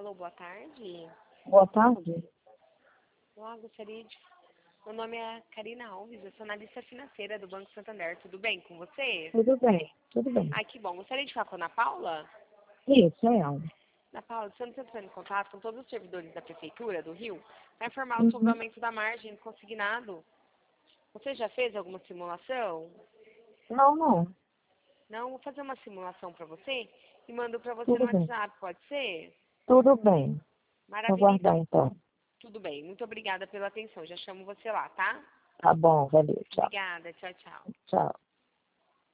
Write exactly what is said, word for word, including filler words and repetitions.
Alô, boa tarde. Boa tarde. Olá, gostaria de... Meu nome é Karina Alves, eu sou analista financeira do Banco Santander. Tudo bem com você? Tudo bem, tudo bem. Ai, que bom. Gostaria de falar com a Ana Paula? Isso, é ela. Ana Paula, estamos entrando em contato com todos os servidores da Prefeitura do Rio para informar Uhum. sobre o aumento da margem consignado. Você já fez alguma simulação? Não, não. Não, vou fazer uma simulação para você e mando para você no Tudo bem. WhatsApp, pode ser? Tudo bem. Vou Maravilha, aguardar então. então. Tudo bem. Muito obrigada pela atenção. Já chamo você lá, tá? Tá bom, valeu. Tchau. Obrigada. Tchau, tchau. Tchau.